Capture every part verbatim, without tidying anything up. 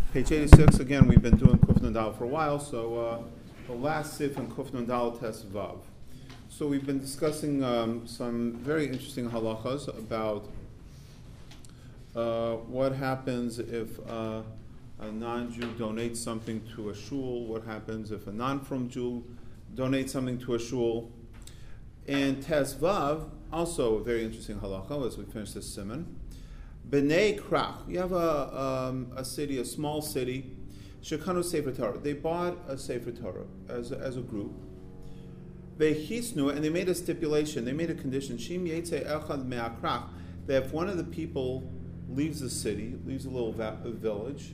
Page eighty-six, again, we've been doing Kuf Nun Dal for a while, so uh, the last sif in Kuf Nun Dal Tes Vav. So we've been discussing um, some very interesting halachas about uh, what happens if uh, a non-Jew donates something to a shul, what happens if a non-from Jew donates something to a shul. And Tes Vav, also a very interesting halacha as we finish this simon. B'nei Krach, you have a um, a city, a small city, Shekanu Sefer Torah. They bought a Sefer Torah as a, as a group. They hisnu, and they made a stipulation, they made a condition, Shim Yetze Echad Me'akrach, that if one of the people leaves the city, leaves a little va- a village,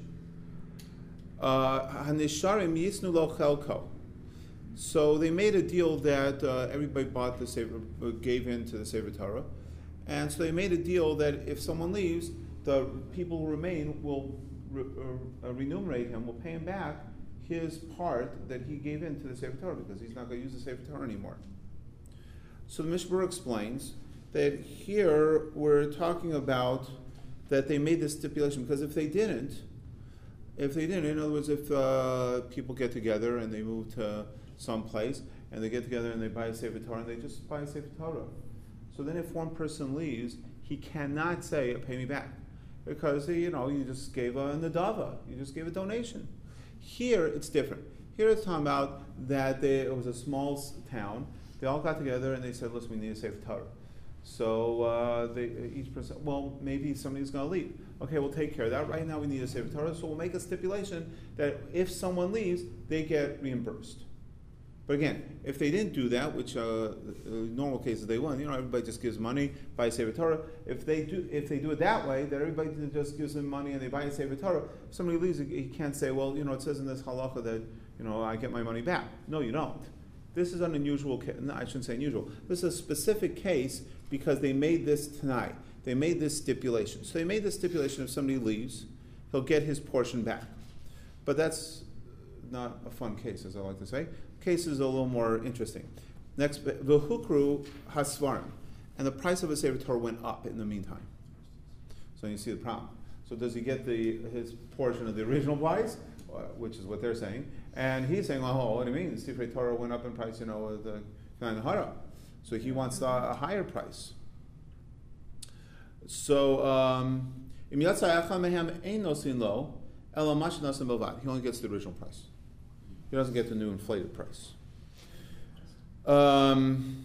Hanisharim Yisnu Lo Chelko. So they made a deal that uh, everybody bought the Sefer, uh, gave in to the Sefer Torah. And so they made a deal that if someone leaves, the people who remain will re- uh, remunerate him, will pay him back his part that he gave in to the Sefer Torah, because he's not going to use the Sefer Torah anymore. So the Mishmur explains that here we're talking about that they made this stipulation, because if they didn't, if they didn't, in other words, if uh, people get together and they move to some place, and they get together and they buy a Sefer Torah, and they just buy a Sefer Torah. So then if one person leaves, he cannot say, pay me back. Because, you know, you just gave a nadava. You just gave a donation. Here, it's different. Here it's talking about that they, it was a small town. They all got together and they said, listen, we need a Sefer Torah. So uh, they, each person, well, maybe somebody's going to leave. Okay, we'll take care of that. Right now we need a Sefer Torah, so we'll make a stipulation that if someone leaves, they get reimbursed. But again, if they didn't do that, which uh, in normal cases they wouldn't, you know, everybody just gives money, buy a Sefer Torah. If they do, if they do it that way, that everybody just gives them money and they buy a Sefer Torah, if somebody leaves, he can't say, well, you know, it says in this halacha that, you know, I get my money back. No, you don't. This is an unusual case. No, I shouldn't say unusual. This is a specific case because they made this tonight. They made this stipulation. So they made this stipulation: if somebody leaves, he'll get his portion back. But that's not a fun case, as I like to say. Case is a little more interesting. Next, v'hukru hasvarim, and the price of a Sefer Torah went up in the meantime. So you see the problem. So does he get the his portion of the original price, uh, which is what they're saying, and he's saying, oh, what do you mean? The Sefer Torah went up in price, you know, the Kanan Hara. So he wants a, a higher price. So um, he only gets the original price. He doesn't get the new inflated price. Um,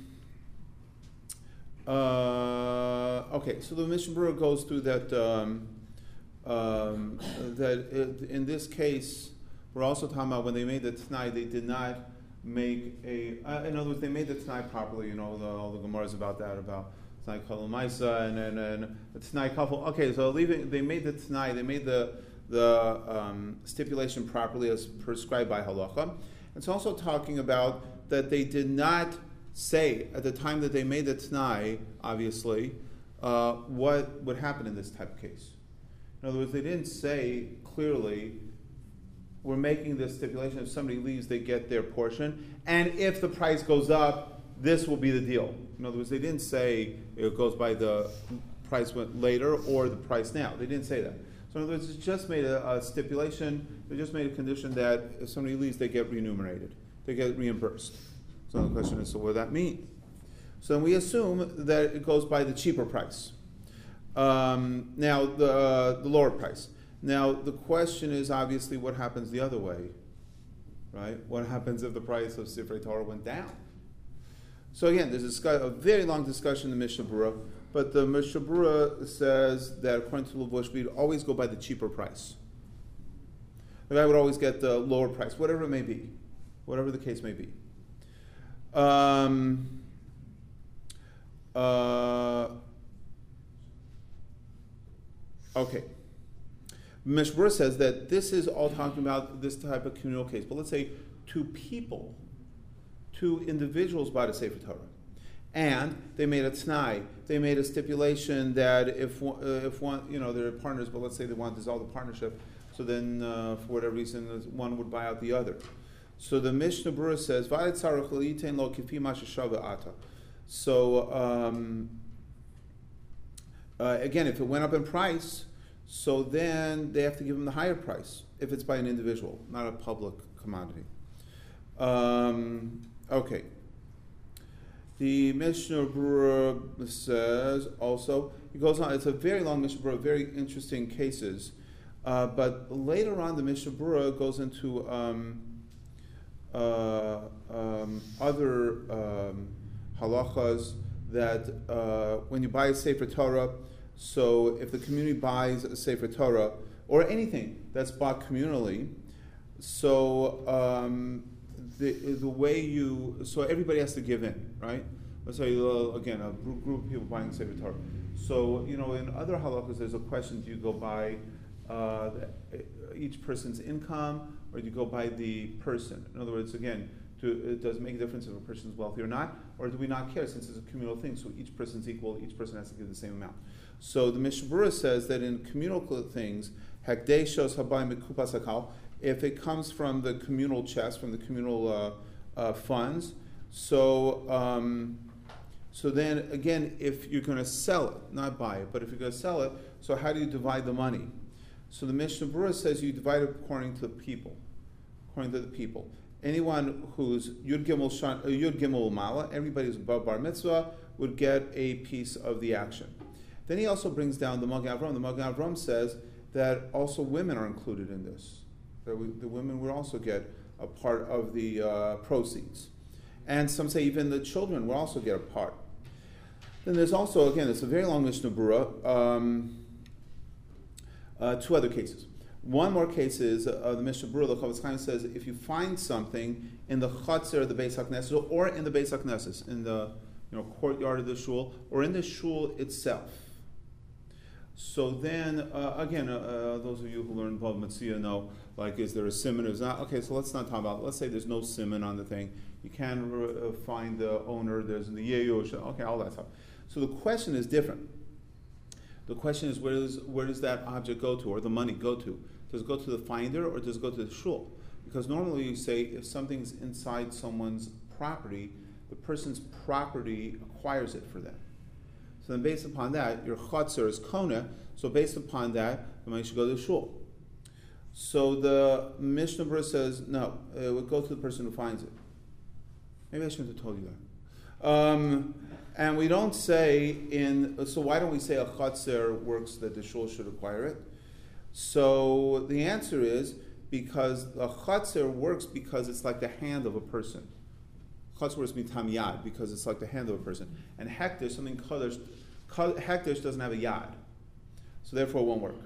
uh, okay, so the Mishnah Berurah goes through that. Um, um, that it, in this case, we're also talking about when they made the Tanai, they did not make a. Uh, in other words, they made the Tanai properly. You know, the, all the Gemaras about that, about Tanai Kalamaisa and and and the Tanai couple. Okay, so leaving, they made the Tanai, they made the. the um, stipulation properly as prescribed by halacha. It's also talking about that they did not say at the time that they made the t'nai, obviously, uh, what would happen in this type of case. In other words, they didn't say clearly, we're making this stipulation, if somebody leaves, they get their portion, and if the price goes up, this will be the deal. In other words, they didn't say it goes by the price went later or the price now. They didn't say that. So in other words, it's just made a, a stipulation, they just made a condition that if somebody leaves, they get remunerated. They get reimbursed. So the question is, so what does that mean? So then we assume that it goes by the cheaper price. Um, now, the, uh, the lower price. Now, the question is obviously what happens the other way, right? What happens if the price of Sefer Torah went down? So again, there's a, a very long discussion in the Mishnah Berurah. But the Mishnah Berurah says that according to Levush, we'd always go by the cheaper price. The guy would always get the lower price, whatever it may be, whatever the case may be. Um, uh, okay. Mishnah Berurah says that this is all talking about this type of communal case. But let's say two people, two individuals bought a Sefer Torah. And they made a t'nai. They made a stipulation that if one, uh, if one, you know, they're partners, but let's say they want to dissolve the partnership, so then uh, for whatever reason, one would buy out the other. So the Mishnah Berurah says, so um, uh, again, if it went up in price, So then they have to give him the higher price if it's by an individual, not a public commodity. Um, okay. The Mishnah Berurah says also, he goes on, it's a very long Mishnah Berurah, very interesting cases. Uh, but later on, the Mishnah Berurah goes into um, uh, um, other um, halachas that uh, when you buy a Sefer Torah, so if the community buys a Sefer Torah, or anything that's bought communally, so um, the the way you, so everybody has to give in, right? Let's say, uh, again, a group of people buying a Sefer Torah. So, you know, in other halachas, there's a question, do you go by uh, the, each person's income, or do you go by the person? In other words, again, do, does it make a difference if a person is wealthy or not? Or do we not care since it's a communal thing, so each person's equal, each person has to give the same amount? So the Mishnah Berurah says that in communal things, Hakdeshos Habayim Mikupas Hakal, if it comes from the communal chest, from the communal uh, uh, funds, so um, so then again, if you're going to sell it, not buy it, but if you're going to sell it, so how do you divide the money? So the Mishnah Berurah says you divide it according to the people, according to the people. Anyone who's Yud Gimel Shan, uh, Yud Gimel Mala, everybody who's above Bar Mitzvah would get a piece of the action. Then he also brings down the Magen Avraham. The Magen Avraham says that also women are included in this. That we, the women would also get a part of the uh, proceeds. And some say even the children will also get a part. Then there's also, again, it's a very long Mishnah Berurah, um, uh, two other cases. One more case is uh, the Mishnah Berurah, the Chofetz Chaim says, if you find something in the Chatzar of the Beis HaKnesses, or in the Beis HaKnesses, in the you know, courtyard of the shul, or in the shul itself. So then, uh, again, uh, uh, those of you who learn Bava Metzia know, like, is there a siman or is not? Okay, so let's not talk about it. Let's say there's no siman on the thing. You can uh, find the owner, there's the yeyush, okay, all that stuff. So the question is different. The question is, where does, where does that object go to, or the money go to? Does it go to the finder, or does it go to the shul? Because normally you say, if something's inside someone's property, the person's property acquires it for them. So then based upon that, your chatzar is kona, so based upon that, the money should go to the shul. So the Mishnah Berurah says, no, it would go to the person who finds it. Maybe I shouldn't have told you that. Um, and we don't say in, so why don't we say a chatzar works that the shul should acquire it? So the answer is, because a chatzar works because it's like the hand of a person. Chatzar works mitam yad, because it's like the hand of a person. And hekdesh, something kodesh, hekdesh doesn't have a yad. So therefore it won't work.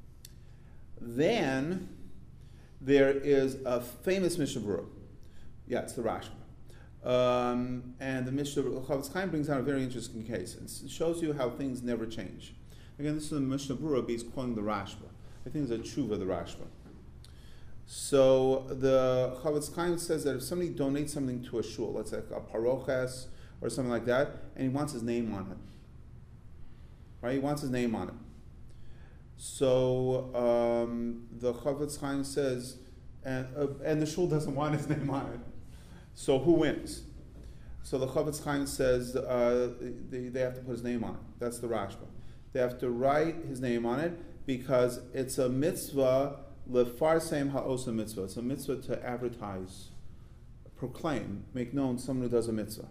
Then there is a famous Mishnah Berurah. Yeah, it's the Rashba. Um, and the Mishnah Chofetz Chaim brings out a very interesting case. It shows you how things never change. Again, this is the Mishnah Berurah, but he's quoting the Rashba. I think it's a tshuva, the Rashba. So the Chofetz Chaim says that if somebody donates something to a shul, let's say a paroches or something like that, and he wants his name on it, right? He wants his name on it. So um, the Chofetz Chaim says, and, uh, and the shul doesn't want his name on it. So who wins? So the Chofetz Chaim says uh, they, they have to put his name on it. That's the Rashba. They have to write his name on it because it's a mitzvah, lefarsem ha'osa mitzvah. It's a mitzvah to advertise, proclaim, make known someone who does a mitzvah.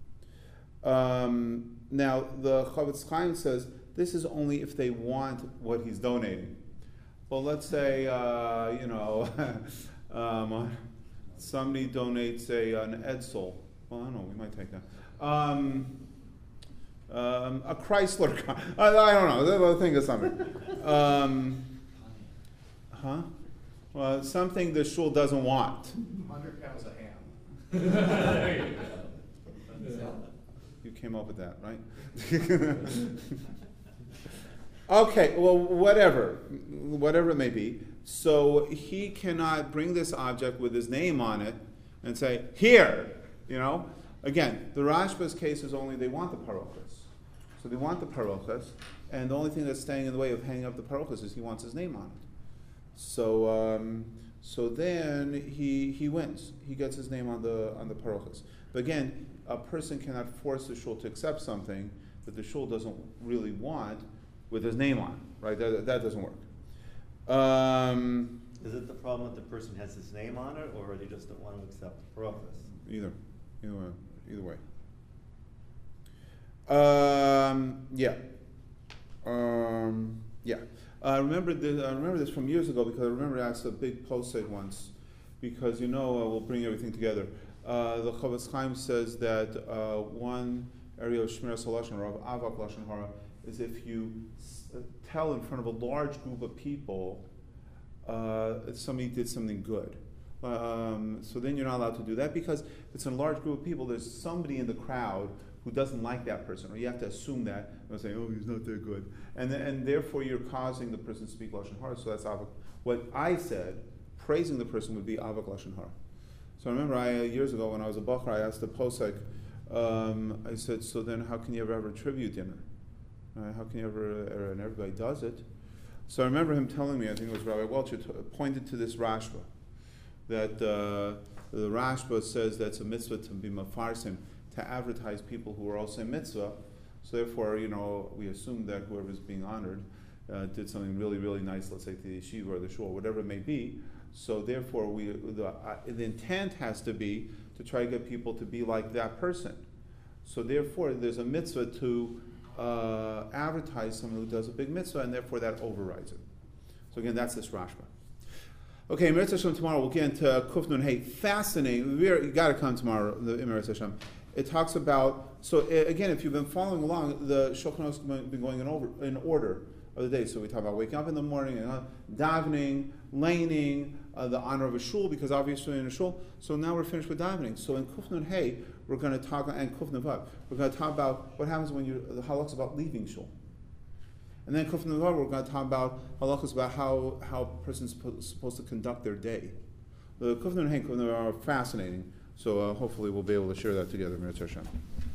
Um, now the Chofetz Chaim says this is only if they want what he's donating. Well, let's say uh, you know um, somebody donates a an Edsel. Well, I don't know. We might take that. Um, um, a Chrysler car. I, I don't know. I'll think of something. Um, huh? Well, something the shul doesn't want. Hundred pounds of ham. You came up with that, right? Okay, well, whatever, whatever it may be. So he cannot bring this object with his name on it and say, here, you know. Again, the Rashba's case is only they want the parochas. So they want the parochas, and the only thing that's standing in the way of hanging up the parochas is he wants his name on it. So um, so then he he wins. He gets his name on the on the parochas. But again, a person cannot force the shul to accept something that the shul doesn't really want with his name on, right? That, that doesn't work. Um, Is it the problem that the person has his name on it, or they just don't want to accept for office? either, either way. Either way. Um, yeah. Um, yeah. I remember this, I remember this from years ago because I remember I asked a big posek once because, you know, uh, we'll bring everything together. Uh, the Chavetz Chaim says that uh, one area of Shmiras HaLashon Hara, of Avak Lashon Hara, is if you s- uh, tell in front of a large group of people uh, if somebody did something good. Um, so then you're not allowed to do that because if it's in a large group of people, there's somebody in the crowd who doesn't like that person, or you have to assume that and say, oh, he's not that good, and then, and therefore you're causing the person to speak lashon hara. So that's avak. What I said, praising the person would be avak lashon hara. So I remember I, years ago when I was a bachar, I asked the posek, um, I said, so then how can you ever have a tribute dinner? Uh, how can you ever? Uh, and everybody does it. So I remember him telling me, I think it was Rabbi Welcher, t- pointed to this Rashba, that uh, the Rashba says that's a mitzvah to be mafarsim, to advertise people who are also in mitzvah. So therefore, you know, we assume that whoever's being honored uh, did something really, really nice, let's say to the yeshiva or the shul, whatever it may be. So therefore, we the, uh, the intent has to be to try to get people to be like that person. So therefore, there's a mitzvah to uh, advertise someone who does a big mitzvah, and therefore that overrides it. So again, that's this Rashba. Okay, Meretz Hashem, tomorrow we'll get into Kuf Nun Hey. Fascinating. We're, you got to come tomorrow, the Meretz Hashem. It talks about, so uh, again, if you've been following along, the Shulchan Aruch has been going in, over, in order of the day. So we talk about waking up in the morning, and uh, davening, laning, uh, the honor of a shul, because obviously in a shul. So now we're finished with davening. So in Kuf Nun Hey, we're going to talk, and Kuf Nun Vav, we're going to talk about what happens when you, the halachas about leaving shul. And then Kuf Nun Vav, we're going to talk about halachas about how, how a person's supposed to conduct their day. The Kuf Nun Hey and Kuf Nun Vav are fascinating. So uh, hopefully we'll be able to share that together, Meretz Hashem.